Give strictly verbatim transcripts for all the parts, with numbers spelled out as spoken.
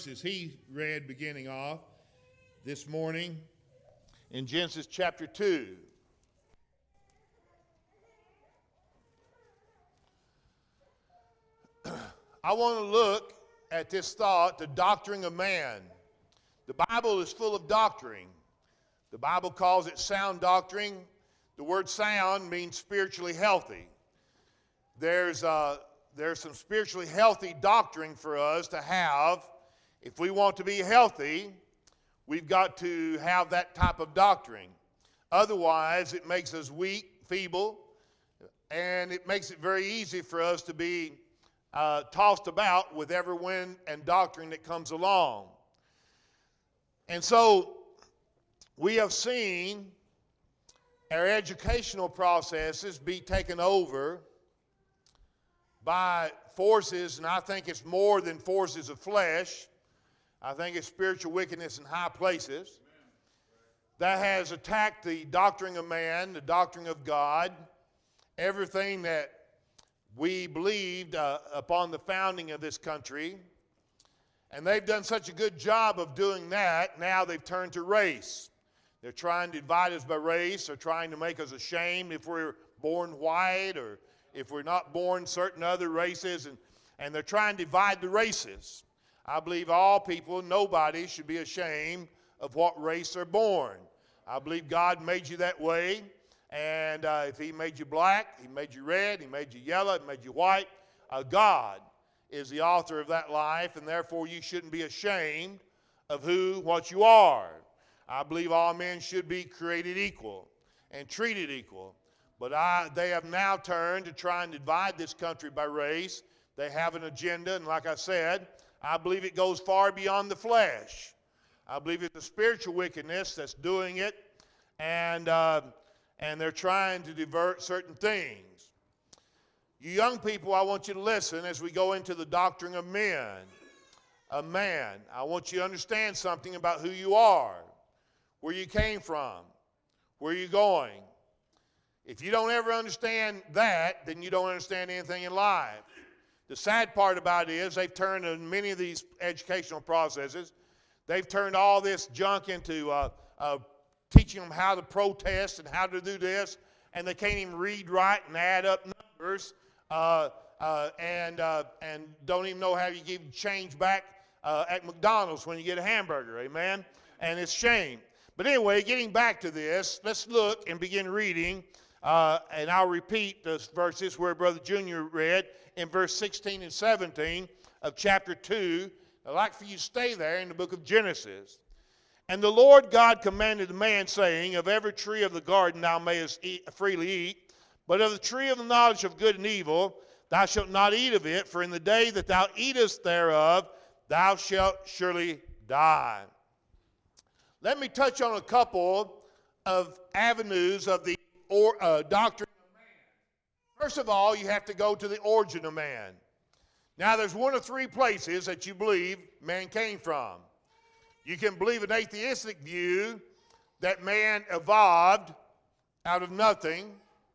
As he read beginning off this morning in Genesis chapter two. I want to look at this thought, the doctrine of man. The Bible is full of doctrine. The Bible calls it sound doctrine. The word sound means spiritually healthy. There's, uh, there's some spiritually healthy doctrine for us to have. If we want to be healthy, we've got to have that type of doctrine. Otherwise, it makes us weak, feeble, and it makes it very easy for us to be uh, tossed about with every wind and doctrine that comes along. And so, we have seen our educational processes be taken over by forces, and I think it's more than forces of flesh. I think it's spiritual wickedness in high places that has attacked the doctrine of man, the doctrine of God, everything that we believed uh, upon the founding of this country. And they've done such a good job of doing that, now they've turned to race. They're trying to divide us by race. They're trying to make us ashamed if we're born white or if we're not born certain other races. And, and they're trying to divide the races. I believe all people, nobody should be ashamed of what race they're born. I believe God made you that way. And uh, if he made you black, he made you red, he made you yellow, he made you white. Uh, God is the author of that life, and therefore you shouldn't be ashamed of who, what you are. I believe all men should be created equal and treated equal. But I, they have now turned to try and divide this country by race. They have an agenda, and like I said, I believe it goes far beyond the flesh. I believe it's the spiritual wickedness that's doing it, and uh, and they're trying to divert certain things. You young people, I want you to listen as we go into the doctrine of men. A man, I want you to understand something about who you are, where you came from, where you're going. If you don't ever understand that, then you don't understand anything in life. The sad part about it is they've turned in many of these educational processes, they've turned all this junk into uh, uh, teaching them how to protest and how to do this, and they can't even read, write, and add up numbers, uh, uh, and uh, and don't even know how you give change back uh, at McDonald's when you get a hamburger, amen? And it's shame. But anyway, getting back to this, let's look and begin reading, uh, and I'll repeat the verses where Brother Junior read, in verse sixteen and seventeen of chapter two. I'd like for you to stay there in the book of Genesis. And the Lord God commanded the man, saying, of every tree of the garden thou mayest eat, freely eat, but of the tree of the knowledge of good and evil thou shalt not eat of it, for in the day that thou eatest thereof thou shalt surely die. Let me touch on a couple of avenues of the or, uh, doctrine. First of all, you have to go to the origin of man. Now, there's one of three places that you believe man came from. You can believe an atheistic view that man evolved out of nothing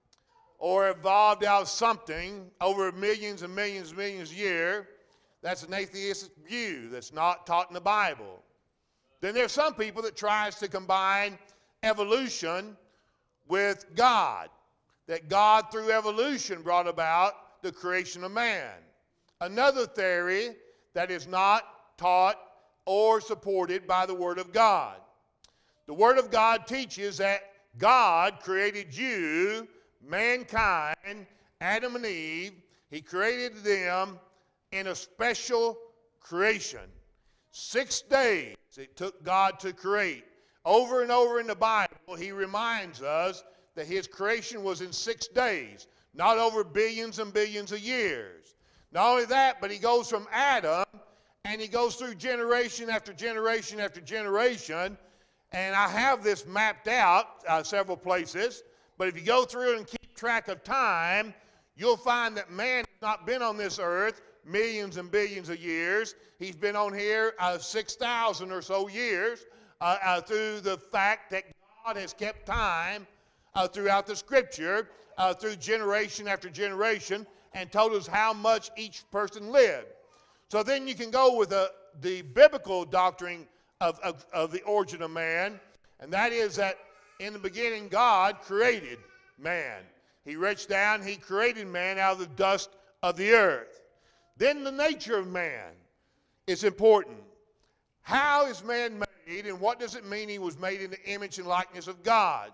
or evolved out of something over millions and millions and millions of years. That's an atheistic view that's not taught in the Bible. Then there's some people that tries to combine evolution with God. That God, through evolution, brought about the creation of man. Another theory that is not taught or supported by the Word of God. The Word of God teaches that God created you, mankind, Adam and Eve. He created them in a special creation. Six days it took God to create. Over and over in the Bible, he reminds us that his creation was in six days, not over billions and billions of years. Not only that, but he goes from Adam, and he goes through generation after generation after generation, and I have this mapped out uh, several places, but if you go through and keep track of time, you'll find that man has not been on this earth millions and billions of years. He's been on here uh, six thousand or so years uh, uh, through the fact that God has kept time Uh, throughout the Scripture, uh, through generation after generation, and told us how much each person lived. So then you can go with the, the biblical doctrine of, of, of the origin of man, and that is that in the beginning God created man. He reached down, he created man out of the dust of the earth. Then the nature of man is important. How is man made, and what does it mean he was made in the image and likeness of God?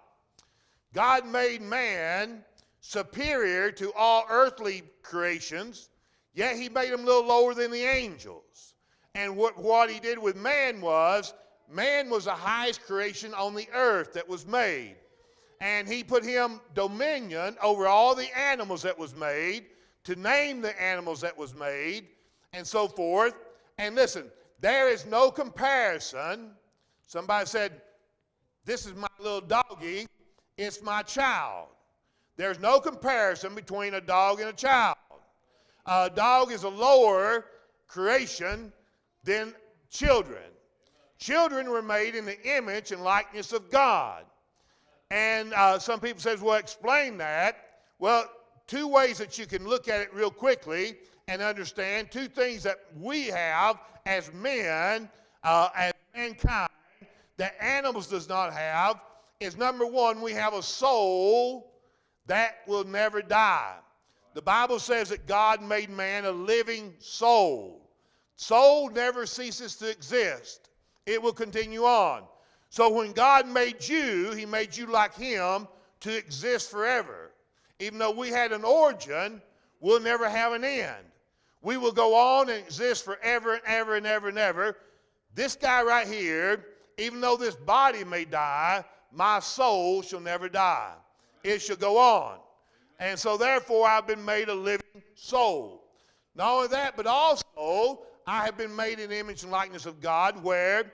God made man superior to all earthly creations, yet he made him a little lower than the angels. And what, what he did with man was, man was the highest creation on the earth that was made. And he put him dominion over all the animals that was made, to name the animals that was made, and so forth. And listen, there is no comparison. Somebody said, this is my little doggy, it's my child. There's no comparison between a dog and a child. A dog is a lower creation than children. Children were made in the image and likeness of God. And uh, some people say, well, explain that. Well, two ways that you can look at it real quickly and understand. Two things that we have as men, uh, as mankind, that animals does not have, is number one, we have a soul that will never die. The Bible says that God made man a living soul. Soul never ceases to exist. It will continue on. So when God made you, he made you like him to exist forever. Even though we had an origin, we'll never have an end. We will go on and exist forever and ever and ever and ever. This guy right here, even though this body may die, my soul shall never die. It shall go on. And so therefore I've been made a living soul. Not only that, but also I have been made in the image and likeness of God, where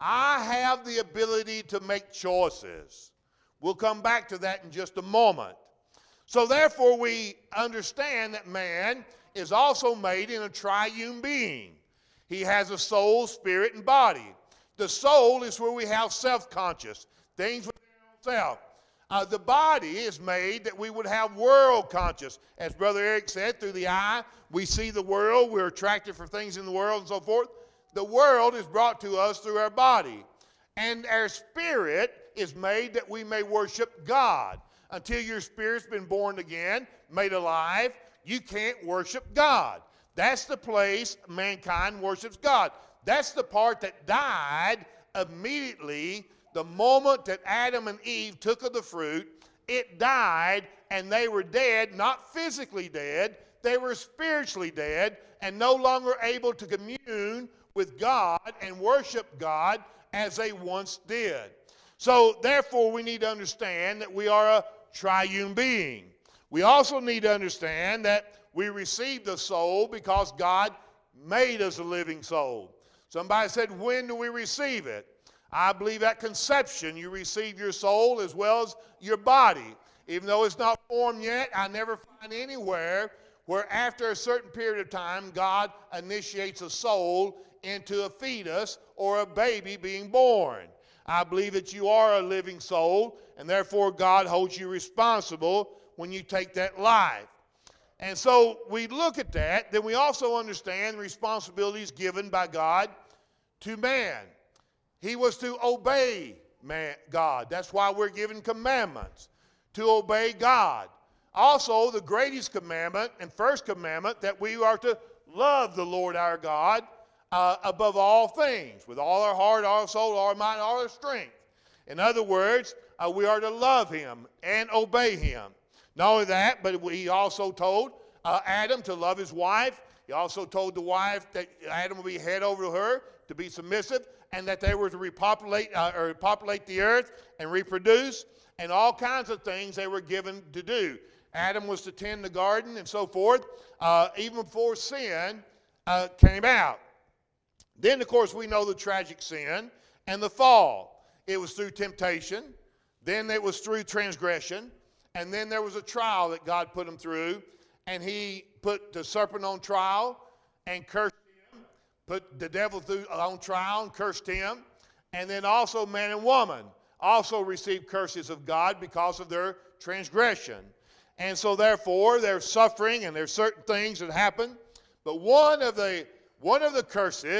I have the ability to make choices. We'll come back to that in just a moment. So therefore we understand that man is also made in a triune being. He has a soul, spirit, and body. The soul is where we have self-conscious, things within ourselves. Uh, the body is made that we would have world conscious. As Brother Eric said, through the eye, we see the world, we're attracted for things in the world and so forth. The world is brought to us through our body. And our spirit is made that we may worship God. Until your spirit's been born again, made alive, you can't worship God. That's the place mankind worships God. That's the part that died immediately the moment that Adam and Eve took of the fruit. It died, and they were dead, not physically dead. They were spiritually dead and no longer able to commune with God and worship God as they once did. So therefore we need to understand that we are a triune being. We also need to understand that we received the soul because God made us a living soul. Somebody said, when do we receive it? I believe at conception you receive your soul as well as your body. Even though it's not formed yet, I never find anywhere where after a certain period of time God initiates a soul into a fetus or a baby being born. I believe that you are a living soul, and therefore God holds you responsible when you take that life. And so we look at that, then we also understand the responsibilities given by God to man. He was to obey man, God. That's why we're given commandments, to obey God. Also, the greatest commandment and first commandment, that we are to love the Lord our God uh, above all things, with all our heart, our soul, our mind, all our strength. In other words, uh, we are to love him and obey him. Not only that, but he also told uh, Adam to love his wife. He also told the wife that Adam would be head over to her, to be submissive, and that they were to repopulate, uh, or populate the earth and reproduce, and all kinds of things they were given to do. Adam was to tend the garden and so forth, uh, even before sin uh, came out. Then, of course, we know the tragic sin and the fall. It was through temptation, then it was through transgression, and then there was a trial that God put him through, and he put the serpent on trial and cursed him, put the devil through on trial and cursed him, and then also man and woman also received curses of God because of their transgression. And so therefore there's suffering and there's certain things that happen, but one of the one of the curses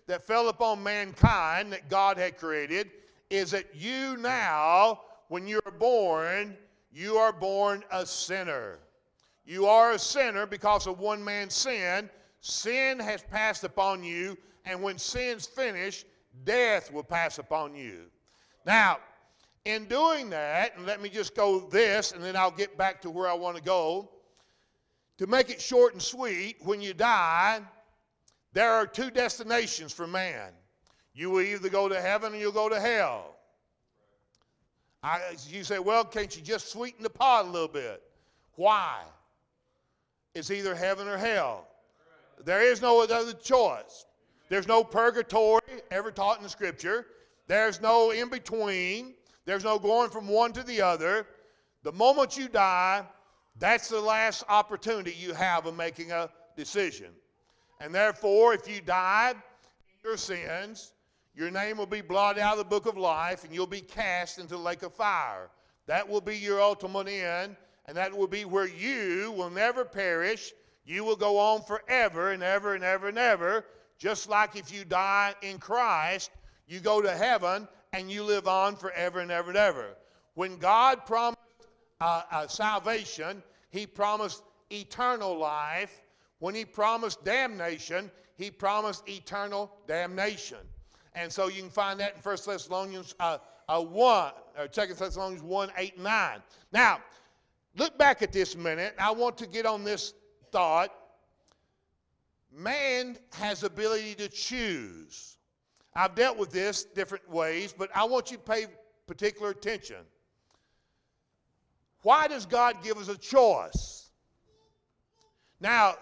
that fell upon mankind that God had created is that you now, when you're born, you are born a sinner. You are a sinner because of one man's sin. Sin has passed upon you, and when sin's finished, death will pass upon you. Now, in doing that, and let me just go this, and then I'll get back to where I want to go. To make it short and sweet, when you die, there are two destinations for man. You will either go to heaven or you'll go to hell. I, you say, well, can't you just sweeten the pot a little bit? Why? It's either heaven or hell. There is no other choice. There's no purgatory ever taught in the Scripture. There's no in-between. There's no going from one to the other. The moment you die, that's the last opportunity you have of making a decision. And therefore, if you died in your sins, your name will be blotted out of the book of life, and you'll be cast into the lake of fire. That will be your ultimate end, and that will be where you will never perish. You will go on forever and ever and ever and ever. Just like if you die in Christ, you go to heaven and you live on forever and ever and ever. When God promised uh, uh, salvation, He promised eternal life. When He promised damnation, He promised eternal damnation. And so you can find that in First Thessalonians uh, uh, one, or Second Thessalonians one, eight, and nine. Now, look back at this a minute. I want to get on this thought. Man has the ability to choose. I've dealt with this different ways, but I want you to pay particular attention. Why does God give us a choice? Now,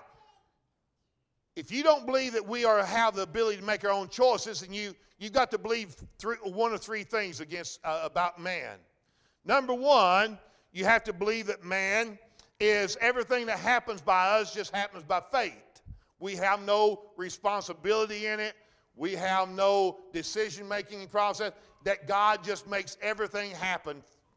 if you don't believe that we are have the ability to make our own choices, then you, you've got to believe three, one of three things against, uh, about man. Number one, you have to believe that man is everything that happens by us just happens by fate. We have no responsibility in it. We have no decision-making process, that God just makes everything happen.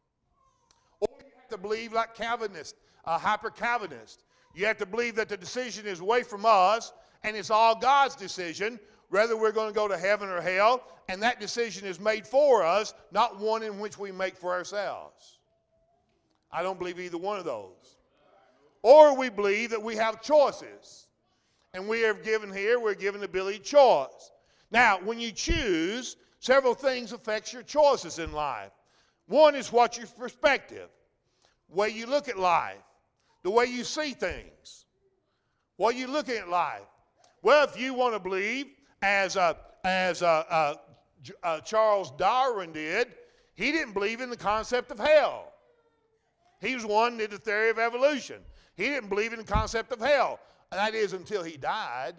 Or you have to believe like Calvinist, a hyper-Calvinist. You have to believe that the decision is away from us, and it's all God's decision, whether we're going to go to heaven or hell, and that decision is made for us, not one in which we make for ourselves. I don't believe either one of those. Or we believe that we have choices. And we are given here, we're given the ability to choose. Now, when you choose, several things affect your choices in life. One is what your perspective, the way you look at life, the way you see things, what you look at life. Well, if you want to believe, as uh, as uh, uh, uh, Charles Darwin did, he didn't believe in the concept of hell. He was one who did the theory of evolution. He didn't believe in the concept of hell. That is until he died.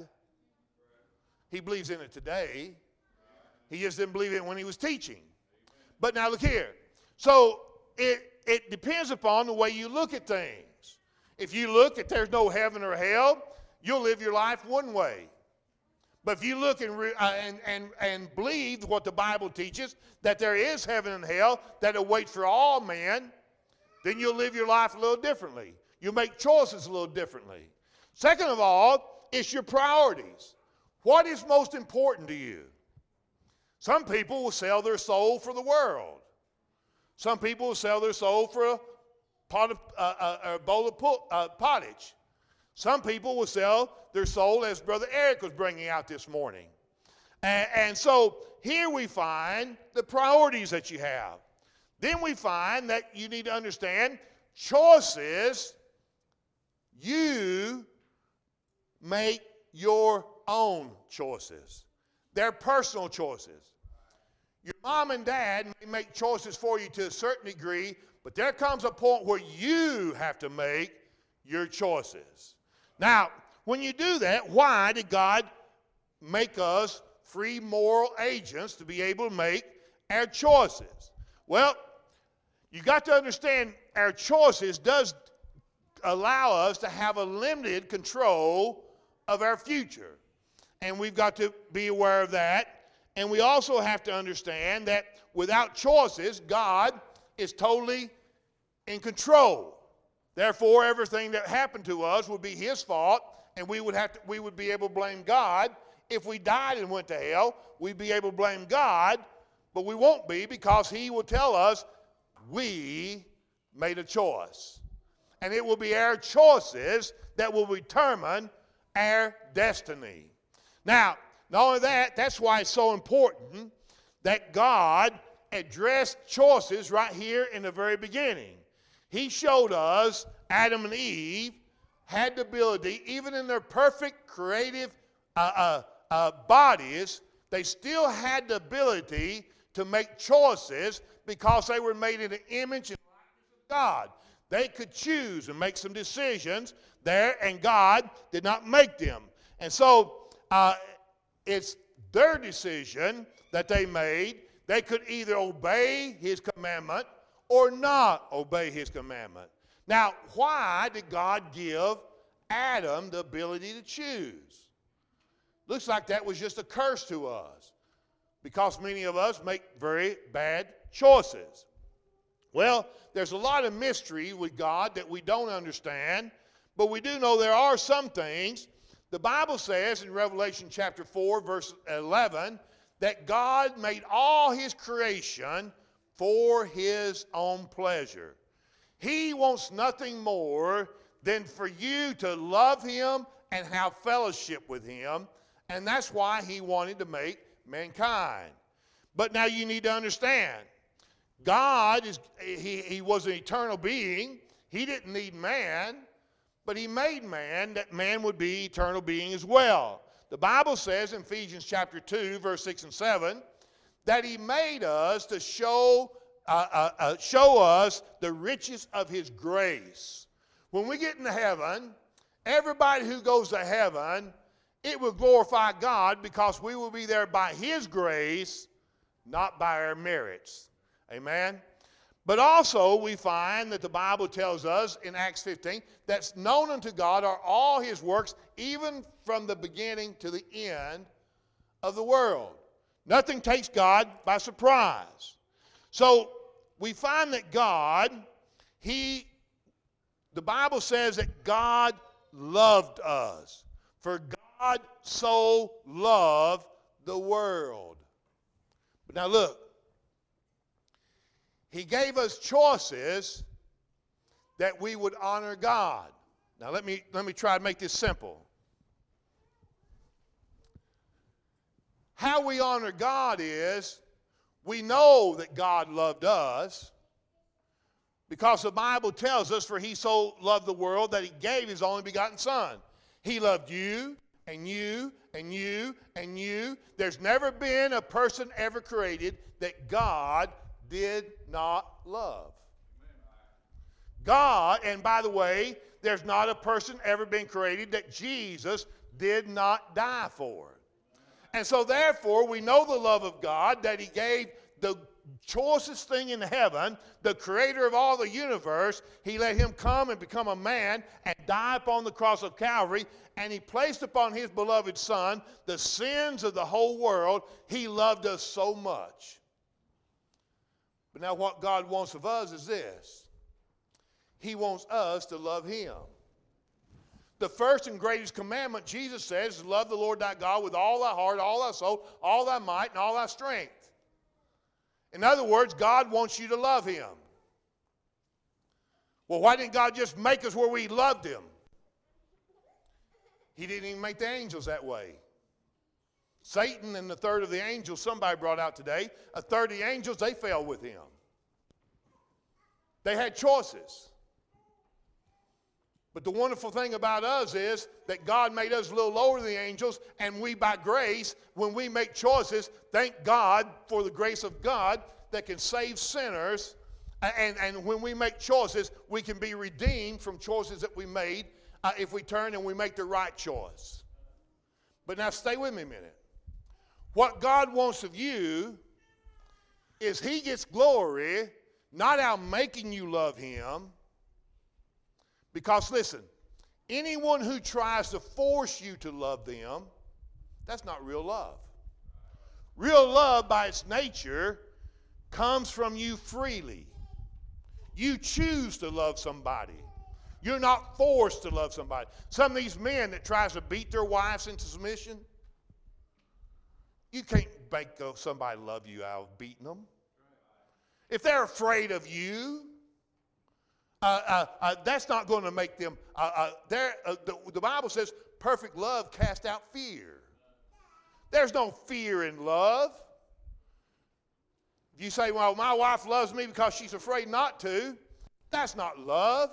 He believes in it today. He just didn't believe it when he was teaching. But now look here. So it, it depends upon the way you look at things. If you look at there's no heaven or hell, you'll live your life one way. But if you look and, re, uh, and, and, and believe what the Bible teaches, that there is heaven and hell that awaits for all men, then you'll live your life a little differently. You'll make choices a little differently. Second of all, it's your priorities. What is most important to you? Some people will sell their soul for the world. Some people will sell their soul for a, pot of, uh, uh, a bowl of po- uh, pottage. Some people will sell their soul, as Brother Eric was bringing out this morning. And, and so here we find the priorities that you have. Then we find that you need to understand choices. You make your own choices. They're personal choices. Your mom and dad may make choices for you to a certain degree, but there comes a point where you have to make your choices. Now, when you do that, why did God make us free moral agents to be able to make our choices? Well, you got to understand our choices does allow us to have a limited control of our future. And we've got to be aware of that. And we also have to understand that without choices, God is totally in control. Therefore, everything that happened to us would be His fault, and we would have to, we would be able to blame God if we died and went to hell, we'd be able to blame God, but we won't be, because he will tell us we made a choice. And it will be our choices that will determine our destiny. Now, not only that, that's why it's so important that God addressed choices right here in the very beginning. He showed us Adam and Eve had the ability, even in their perfect creative uh, uh, uh, bodies, they still had the ability to make choices because they were made in the image and likeness of God. They could choose and make some decisions there, and God did not make them. And so uh, it's their decision that they made. They could either obey his commandment or not obey his commandment. Now, why did God give Adam the ability to choose? Looks like that was just a curse to us, because many of us make very bad choices. Well, there's a lot of mystery with God that we don't understand, but we do know there are some things. The Bible says in Revelation chapter four, verse eleven, that God made all his creation for his own pleasure. He wants nothing more than for you to love him and have fellowship with him, and that's why he wanted to make mankind. But now you need to understand, God is he, he was an eternal being. He didn't need man, but he made man that man would be an eternal being as well. The Bible says in Ephesians chapter two, verse six and seven, that he made us to show uh, uh, uh, show us the riches of his grace. When we get into heaven, everybody who goes to heaven, it will glorify God, because we will be there by his grace, not by our merits. Amen? But also we find that the Bible tells us in Acts fifteen, that's known unto God are all his works, even from the beginning to the end of the world. Nothing takes God by surprise. So we find that God, he, the Bible says that God loved us. For God so loved the world. But now look, he gave us choices that we would honor God. Now let me, let me try to make this simple. How we honor God is, we know that God loved us, because the Bible tells us, for he so loved the world that he gave his only begotten son. He loved you and you and you and you. There's never been a person ever created that God did not love. God, and by the way, there's not a person ever been created that Jesus did not die for. And so therefore, we know the love of God, that he gave the choicest thing in heaven, the creator of all the universe. He let him come and become a man and die upon the cross of Calvary, and he placed upon his beloved son the sins of the whole world. He loved us so much. But now what God wants of us is this. He wants us to love him. The first and greatest commandment, Jesus says, is love the Lord thy God with all thy heart, all thy soul, all thy might, and all thy strength. In other words, God wants you to love him. Well, why didn't God just make us where we loved him? He didn't even make the angels that way. Satan and the third of the angels, somebody brought out today, a third of the angels, they fell with him. They had choices. But the wonderful thing about us is that God made us a little lower than the angels, and we, by grace, when we make choices, thank God for the grace of God that can save sinners. And, and when we make choices, we can be redeemed from choices that we made uh, if we turn and we make the right choice. But now stay with me a minute. What God wants of you is he gets glory, not out making you love him. Because listen, anyone who tries to force you to love them, that's not real love. Real love by its nature comes from you freely. You choose to love somebody. You're not forced to love somebody. Some of these men that tries to beat their wives into submission, You can't make somebody love you out of beating them. If they're afraid of you, uh, uh, uh, that's not going to make them. Uh, uh, uh, the, the Bible says perfect love casts out fear. There's no fear in love. If you say, well, my wife loves me because she's afraid not to, that's not love.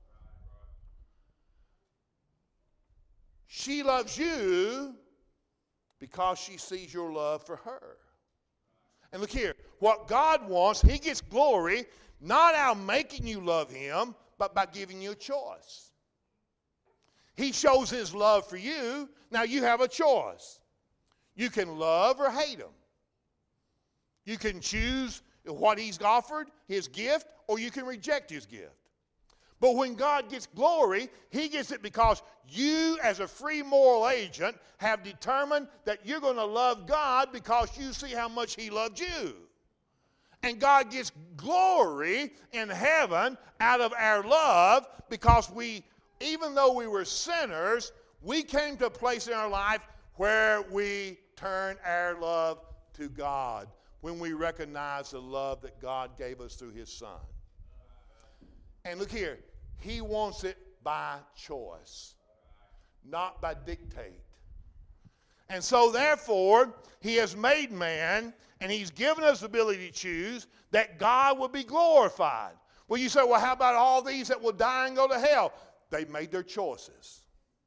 She loves you because she sees your love for her. And look here, what God wants, he gets glory, not out of making you love him, but by giving you a choice. He shows his love for you. Now you have a choice. You can love or hate him. You can choose what he's offered, his gift, or you can reject his gift. But when God gets glory, he gets it because you as a free moral agent have determined that you're going to love God because you see how much he loved you. And God gets glory in heaven out of our love because we, even though we were sinners, we came to a place in our life where we turn our love to God when we recognize the love that God gave us through his Son. And look here, he wants it by choice, not by dictate. And so therefore, he has made man, and he's given us the ability to choose that God will be glorified. Well, you say, well, how about all these that will die and go to hell? They made their choices.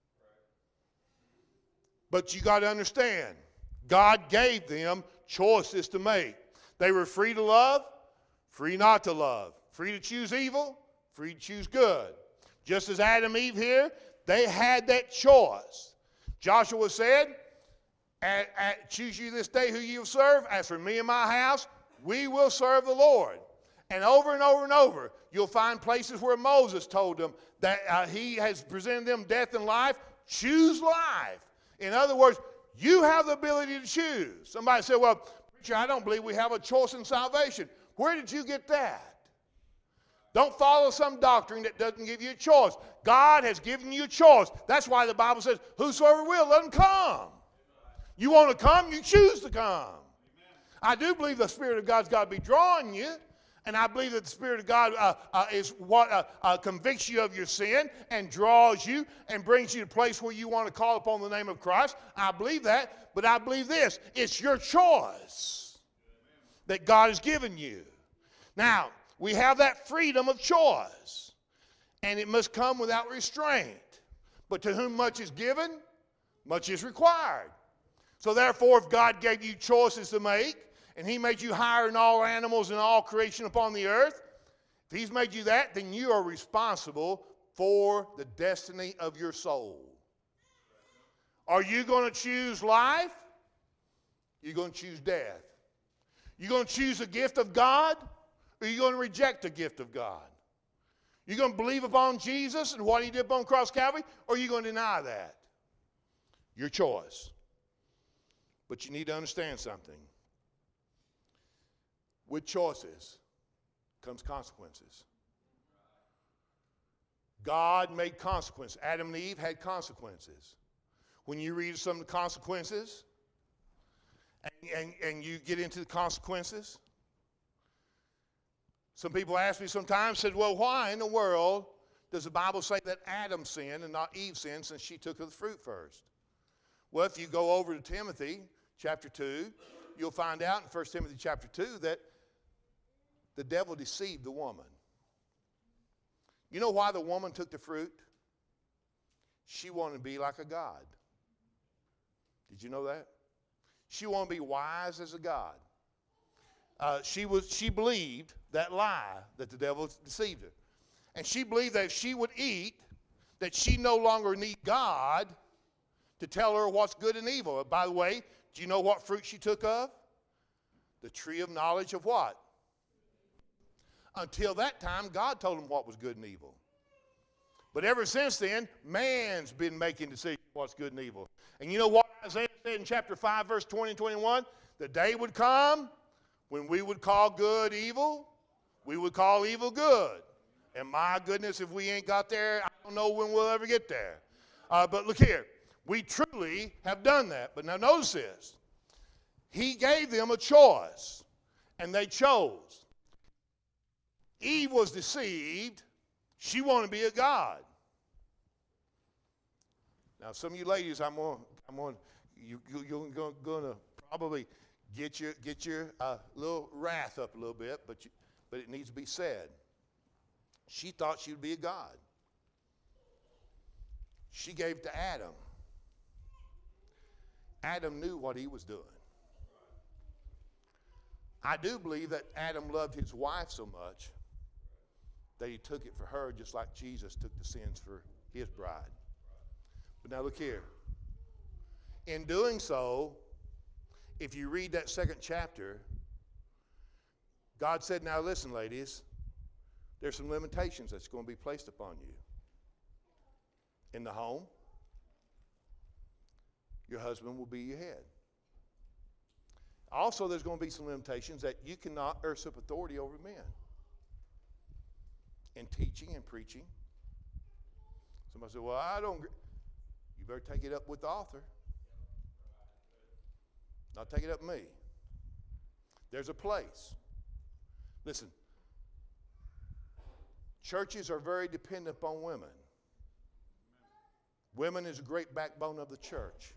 But you got to understand, God gave them choices to make. They were free to love, free not to love, free to choose evil, free to choose good. Just as Adam and Eve here, they had that choice. Joshua said, at, at, choose you this day who you will serve. As for me and my house, we will serve the Lord. And over and over and over, you'll find places where Moses told them that uh, he has presented them death and life. Choose life. In other words, you have the ability to choose. Somebody said, well, preacher, I don't believe we have a choice in salvation. Where did you get that? Don't follow some doctrine that doesn't give you a choice. God has given you a choice. That's why the Bible says, whosoever will, let him come. You want to come, you choose to come. I do believe the Spirit of God's got to be drawing you. And I believe that the Spirit of God uh, uh, is what uh, uh, convicts you of your sin and draws you and brings you to a place where you want to call upon the name of Christ. I believe that. But I believe this. It's your choice that God has given you. Now, we have that freedom of choice. And it must come without restraint. But to whom much is given, much is required. So therefore, if God gave you choices to make, and he made you higher than all animals and all creation upon the earth, if he's made you that, then you are responsible for the destiny of your soul. Are you going to choose life? You're going to choose death. You're going to choose the gift of God, or are you going to reject the gift of God? You're going to believe upon Jesus and what he did upon cross Calvary, or are you going to deny that? Your choice. But you need to understand something. With choices comes consequences. God made consequences. Adam and Eve had consequences. When you read some of the consequences and, and, and you get into the consequences, some people ask me sometimes, said, well, why in the world does the Bible say that Adam sinned and not Eve sinned since she took of the fruit first? Well, if you go over to Timothy chapter two, you'll find out in First Timothy chapter two that the devil deceived the woman. You know why the woman took the fruit? She wanted to be like a god. Did you know that? She wanted to be wise as a god. Uh, she was. She believed that lie that the devil deceived her. And she believed that if she would eat, that she no longer need God to tell her what's good and evil. By the way, do you know what fruit she took of? The tree of knowledge of what? Until that time, God told him what was good and evil. But ever since then, man's been making decisions what's good and evil. And you know what Isaiah said in chapter five, verse twenty and twenty-one? The day would come when we would call good evil, we would call evil good. And my goodness, if we ain't got there, I don't know when we'll ever get there. Uh, but look here, we truly have done that. But now notice this. He gave them a choice, and they chose. Eve was deceived. She wanted to be a god. Now, some of you ladies, I'm going, I'm going, you, you, you're going to probably get your get your uh, little wrath up a little bit, but you, but it needs to be said. She thought she would be a god. She gave to Adam. Adam knew what he was doing. I do believe that Adam loved his wife so much that he took it for her just like Jesus took the sins for his bride. But now look here. In doing so, if you read that second chapter, God said, now listen, ladies, there's some limitations that's going to be placed upon you. In the home, your husband will be your head. Also, there's going to be some limitations that you cannot usurp authority over men. In teaching and preaching. Somebody said, well, I don't. You better take it up with the author. Not take it up with me. There's a place. Listen, churches are very dependent upon women. Women is a great backbone of the church.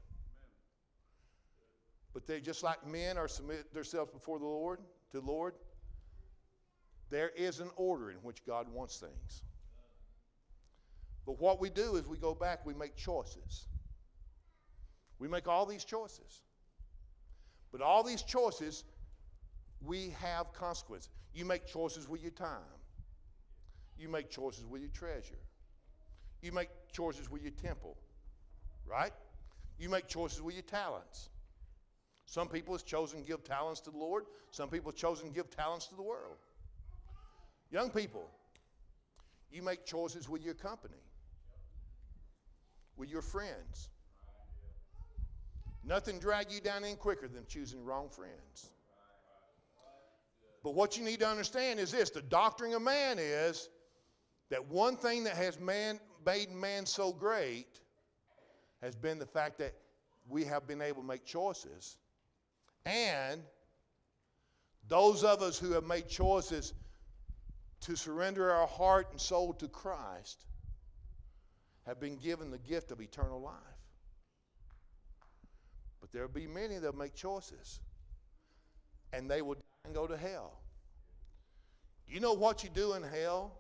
But they, just like men are submit themselves before the Lord, to the Lord, there is an order in which God wants things. But what we do is we go back, we make choices. We make all these choices. But all these choices, we have consequences. You make choices with your time. You make choices with your treasure. You make choices with your temple, right? You make choices with your talents. Some people have chosen to give talents to the Lord. Some people have chosen to give talents to the world. Young people, you make choices with your company, with your friends. Nothing drag you down in quicker than choosing wrong friends. But what you need to understand is this. The doctrine of man is that one thing that has man, made man so great has been the fact that we have been able to make choices. And those of us who have made choices to surrender our heart and soul to Christ have been given the gift of eternal life. But there will be many that make choices, and they will die and go to hell. You know what you do in hell?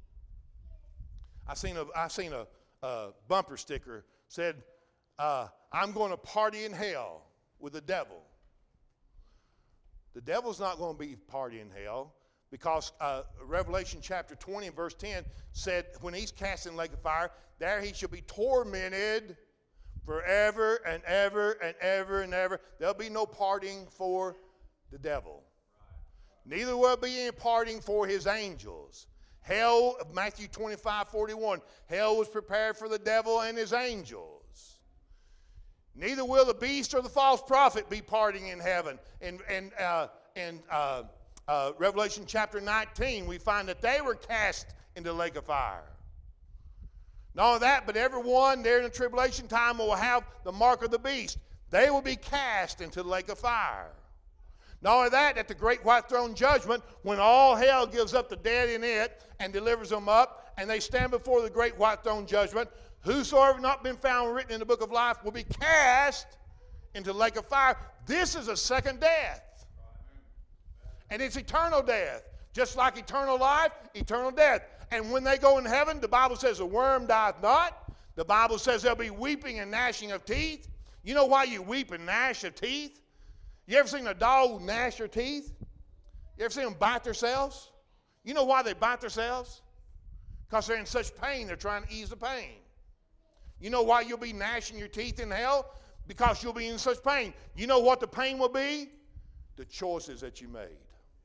I seen a I seen a, a bumper sticker said, uh, "I'm going to party in hell with the devil." The devil's not going to be partying in hell, because uh, Revelation chapter twenty and verse ten said, when he's cast in the lake of fire, there he shall be tormented forever and ever and ever and ever. There'll be no partying for the devil. Neither will be any partying for his angels. Hell, Matthew twenty-five forty-one, hell was prepared for the devil and his angels. Neither will the beast or the false prophet be partying in heaven. And and uh, and uh, uh, Revelation chapter nineteen, we find that they were cast into the lake of fire. Not only that, but everyone there in the tribulation time will have the mark of the beast. They will be cast into the lake of fire. Not only that, at the great white throne judgment, when all hell gives up the dead in it and delivers them up, and they stand before the great white throne judgment, whosoever not been found written in the book of life will be cast into the lake of fire. This is a second death. And it's eternal death. Just like eternal life, eternal death. And when they go in heaven, the Bible says the worm dieth not. The Bible says there'll be weeping and gnashing of teeth. You know why you weep and gnash of teeth? You ever seen a dog gnash their teeth? You ever seen them bite themselves? You know why they bite themselves? Because they're in such pain, they're trying to ease the pain. You know why you'll be gnashing your teeth in hell? Because you'll be in such pain. You know what the pain will be? The choices that you made.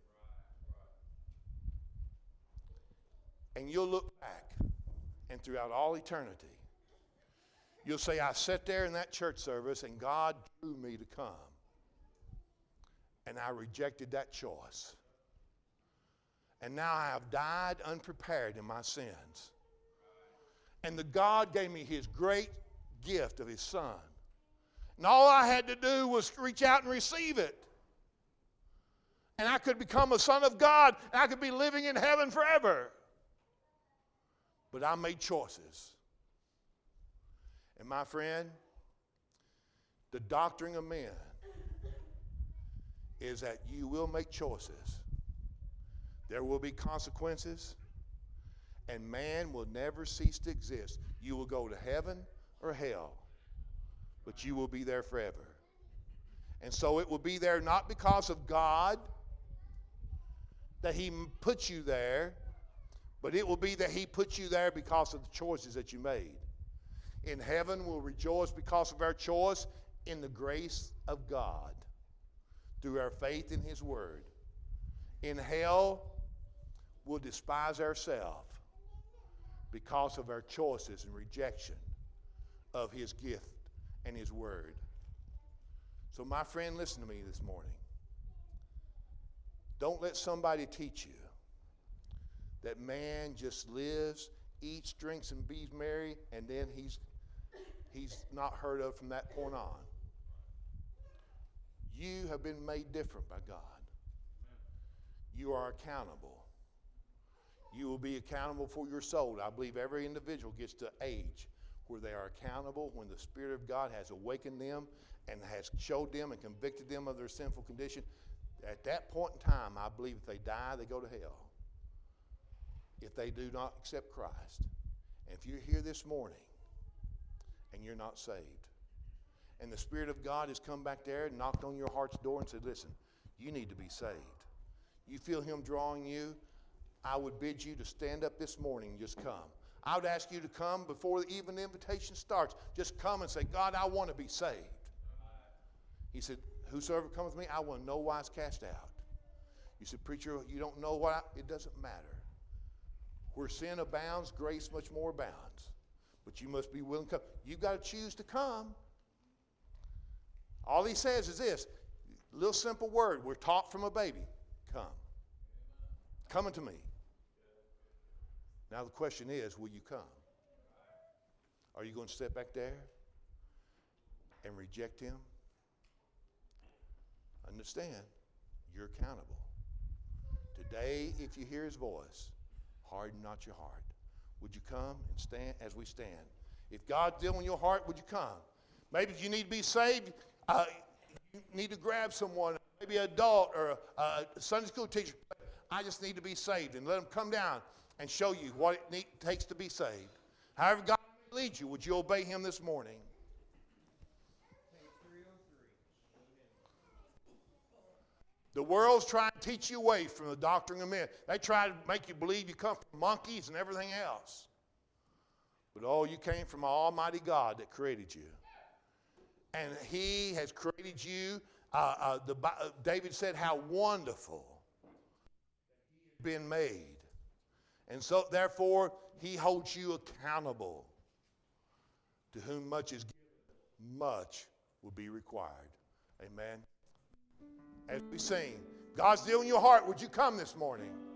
And you'll look back, and throughout all eternity, you'll say, I sat there in that church service, and God drew me to come. And I rejected that choice. And now I have died unprepared in my sins. And the God gave me his great gift of his son. And all I had to do was reach out and receive it. and I could become a son of God, and I could be living in heaven forever. But I made choices. And my friend, the doctrine of men is that you will make choices. There will be consequences, and man will never cease to exist. You will go to heaven or hell, but you will be there forever. And so it will be there not because of God that he put you there, but it will be that he put you there because of the choices that you made. In heaven, we'll rejoice because of our choice in the grace of God through our faith in his word. In hell, we'll despise ourselves because of our choices and rejection of his gift and his word. So my friend, listen to me this morning. Don't let somebody teach you that man just lives, eats, drinks, and be merry, and then he's he's not heard of from that point on. You have been made different by God. You are accountable. You will be accountable for your soul. I believe every individual gets to age where they are accountable when the Spirit of God has awakened them and has showed them and convicted them of their sinful condition. At that point in time, I believe if they die, they go to hell. If they do not accept Christ. And if you're here this morning and you're not saved, and the Spirit of God has come back there and knocked on your heart's door and said, listen, you need to be saved. You feel him drawing you, I would bid you to stand up this morning and just come. I would ask you to come before even the invitation starts. Just come and say, God, I want to be saved. He said, whosoever comes with me, I will in no wise cast out. You said, preacher, you don't know what I, it doesn't matter. Where sin abounds, grace much more abounds. But you must be willing to come. You've got to choose to come. All he says is this, little simple word. We're taught from a baby. Come. Come unto me. Now the question is, will you come? Are you going to sit back there and reject him? Understand, you're accountable. Today, if you hear his voice, harden not your heart. Would you come and stand as we stand? If God's dealing in your heart, would you come? Maybe if you need to be saved, uh, you need to grab someone, maybe an adult or a, a Sunday school teacher. I just need to be saved, and let them come down and show you what it need, takes to be saved. However God leads you, would you obey him this morning? The world's trying to teach you away from the doctrine of men. They try to make you believe you come from monkeys and everything else. But oh, you came from an almighty God that created you. And he has created you. Uh, uh, the, uh, David said how wonderful you've been made. And so therefore, he holds you accountable. To whom much is given, much will be required. Amen. As we sing, God's dealing in your heart. Would you come this morning?